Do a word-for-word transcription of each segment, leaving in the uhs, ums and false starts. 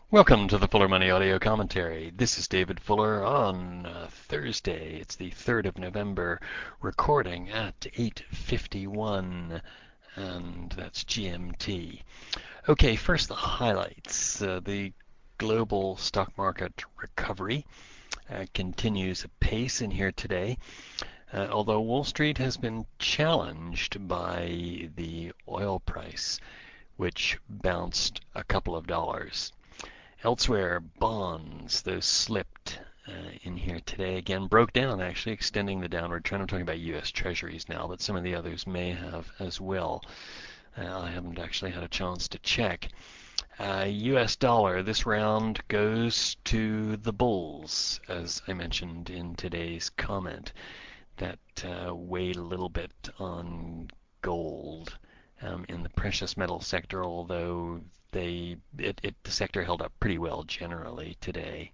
Welcome to the Fuller Money Audio Commentary. This is David Fuller on uh, Thursday. It's the third of November, recording at eight fifty-one, and that's G M T. Okay, first the highlights. Uh, the global stock market recovery uh, continues apace in here today, uh, although Wall Street has been challenged by the oil price, which bounced a couple of dollars. Elsewhere, bonds, those slipped uh, in here today. Again, broke down, actually, extending the downward trend. I'm talking about U S Treasuries now, but some of the others may have as well. Uh, I haven't actually had a chance to check. Uh, U S dollar, this round goes to the bulls, as I mentioned in today's comment. That uh, weighed a little bit on gold um, in the precious metal sector, although they it, it the sector held up pretty well generally today.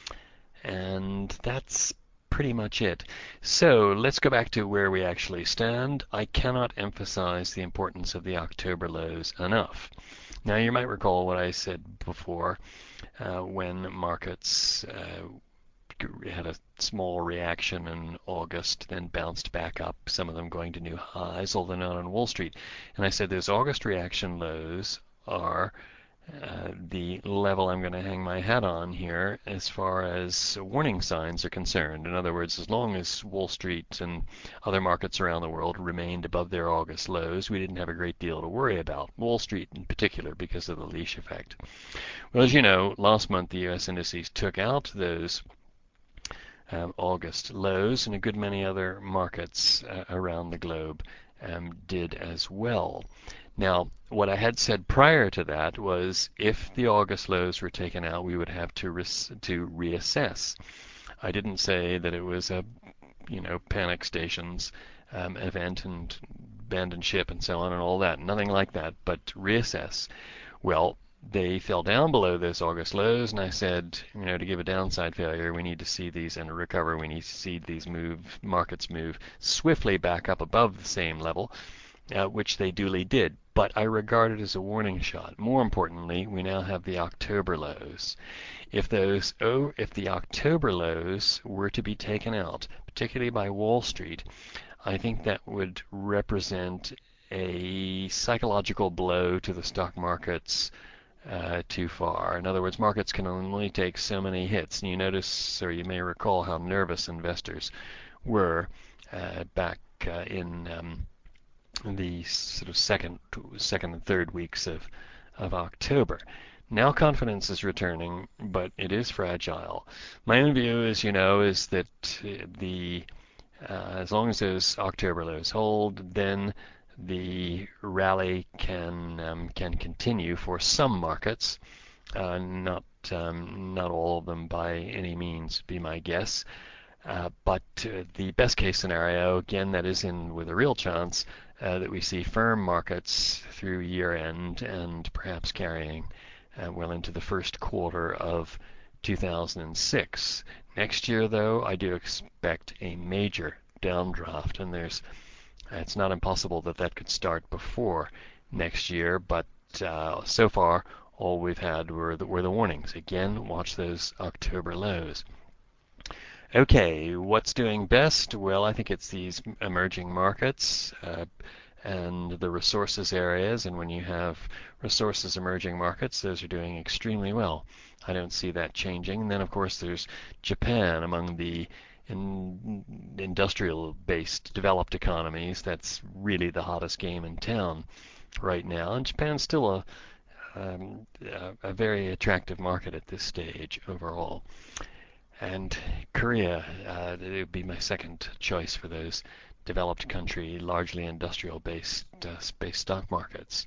And that's pretty much it. So let's go back to where we actually stand. I cannot emphasize the importance of the October lows enough. Now you might recall what I said before uh, when markets uh, had a small reaction in August, then bounced back up, some of them going to new highs, although not on Wall Street. And I said those August reaction lows are uh, the level I'm going to hang my hat on here as far as warning signs are concerned. In other words, as long as Wall Street and other markets around the world remained above their August lows, we didn't have a great deal to worry about. Wall Street in particular, because of the leash effect. Well, as you know, last month the U S indices took out those um, August lows, and a good many other markets uh, around the globe um, did as well. Now, what I had said prior to that was if the August lows were taken out, we would have to res- to reassess. I didn't say that it was a, you know, panic stations um, event and abandon ship and so on and all that. Nothing like that, but reassess. Well, they fell down below those August lows, and I said, you know, to give a downside failure, we need to see these and recover. We need to see these move markets move swiftly back up above the same level, uh, which they duly did. But I regard it as a warning shot. More importantly, we now have the October lows. If those, oh, if the October lows were to be taken out, particularly by Wall Street, I think that would represent a psychological blow to the stock markets uh, too far. In other words, markets can only take so many hits. And you notice, or you may recall, how nervous investors were uh, back uh, in um, the sort of second, second and third weeks of of October. Now confidence is returning, but it is fragile. My own view, as you know, is that the uh, as long as those October lows hold, then the rally can um, can continue for some markets, uh, not um, not all of them by any means, be my guess. Uh, but uh, the best case scenario, again, that is in with a real chance uh, that we see firm markets through year end and perhaps carrying uh, well into the first quarter of two thousand six. Next year, though, I do expect a major downdraft, and there's it's not impossible that that could start before next year, but uh, so far all we've had were the, were the warnings. Again, watch those October lows. Okay, what's doing best? Well, I think it's these emerging markets uh, and the resources areas. And when you have resources emerging markets, those are doing extremely well. I don't see that changing. And then, of course, there's Japan among the in industrial-based developed economies. That's really the hottest game in town right now. And Japan's still a um, a, a very attractive market at this stage overall. And Korea, uh, it would be my second choice for those developed country, largely industrial-based uh, based stock markets.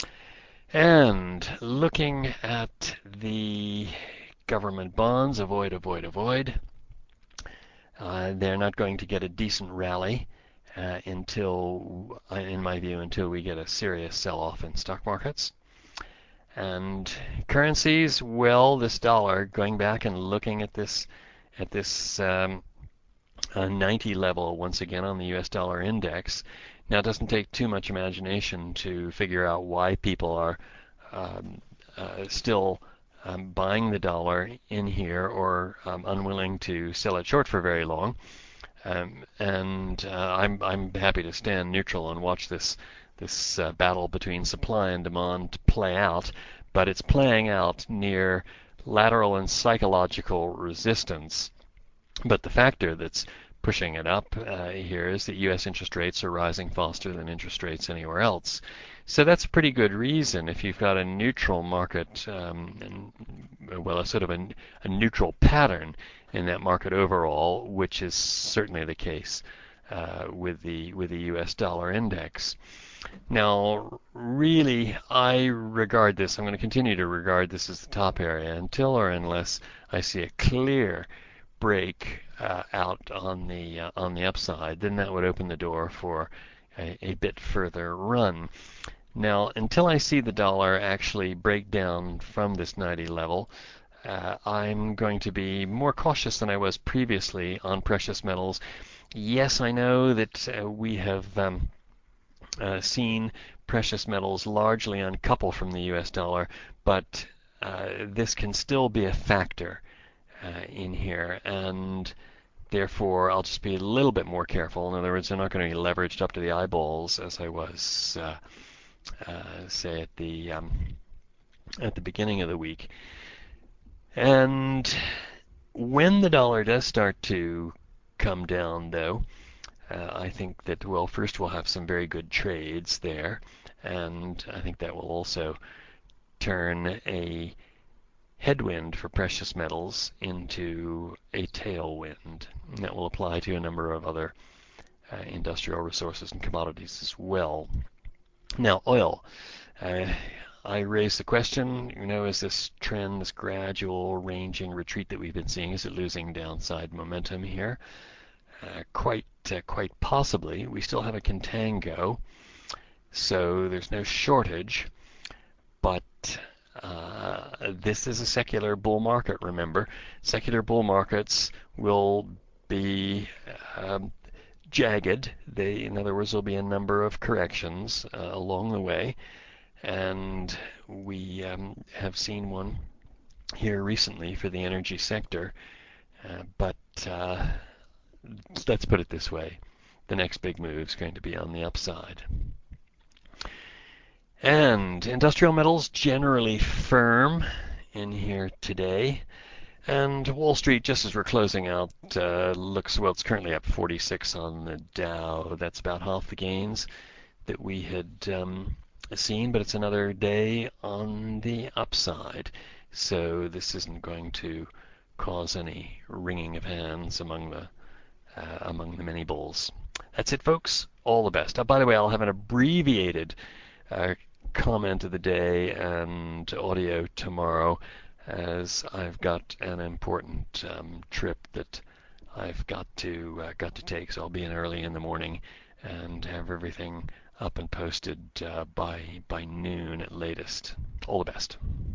And looking at the government bonds, avoid, avoid, avoid. Uh, they're not going to get a decent rally uh, until, uh, in my view, until we get a serious sell-off in stock markets. And currencies, well, this dollar, going back and looking at this at this um, uh, ninety level once again on the U S dollar index. Now, it doesn't take too much imagination to figure out why people are um, uh, still um, buying the dollar in here or um, unwilling to sell it short for very long. Um, and uh, I'm I'm happy to stand neutral and watch this this uh, battle between supply and demand play out, but it's playing out near lateral and psychological resistance. But the factor that's pushing it up uh, here is that U S interest rates are rising faster than interest rates anywhere else. So that's a pretty good reason if you've got a neutral market, um, and, well, a sort of a, a neutral pattern in that market overall, which is certainly the case uh, with the with the U S dollar index. Now, really, I regard this, I'm going to continue to regard this as the top area until or unless I see a clear break uh, out on the uh, on the upside. Then that would open the door for a, a bit further run. Now, until I see the dollar actually break down from this ninety level, uh, I'm going to be more cautious than I was previously on precious metals. Yes, I know that uh, we have um, uh, seen precious metals largely uncouple from the U S dollar, but uh, this can still be a factor uh, in here, and therefore I'll just be a little bit more careful. In other words, I'm not going to be leveraged up to the eyeballs as I was, uh, uh, say, at the um, at the beginning of the week. And when the dollar does start to come down, though, uh, I think that, well, first we'll have some very good trades there, and I think that will also turn a headwind for precious metals into a tailwind. And that will apply to a number of other uh, industrial resources and commodities as well. Now, oil. Uh, I raised the question, you know, is this trend, this gradual ranging retreat that we've been seeing, is it losing downside momentum here? Uh, quite, uh, quite possibly. We still have a contango, so there's no shortage, but uh, this is a secular bull market, remember. Secular bull markets will be um, jagged. They, in other words, there'll be a number of corrections uh, along the way, and we um, have seen one here recently for the energy sector, uh, but uh, let's put it this way. The next big move is going to be on the upside. And industrial metals generally firm in here today. And Wall Street, just as we're closing out, uh, looks, well, it's currently up forty-six on the Dow. That's about half the gains that we had um, seen, but it's another day on the upside. So this isn't going to cause any wringing of hands among the uh, among the many bulls. That's it, folks. All the best. Oh, by the way, I'll have an abbreviated uh, comment of the day and audio tomorrow, as I've got an important um, trip that I've got to uh, got to take. So I'll be in early in the morning and have everything up and posted uh, by by noon at latest. All the best.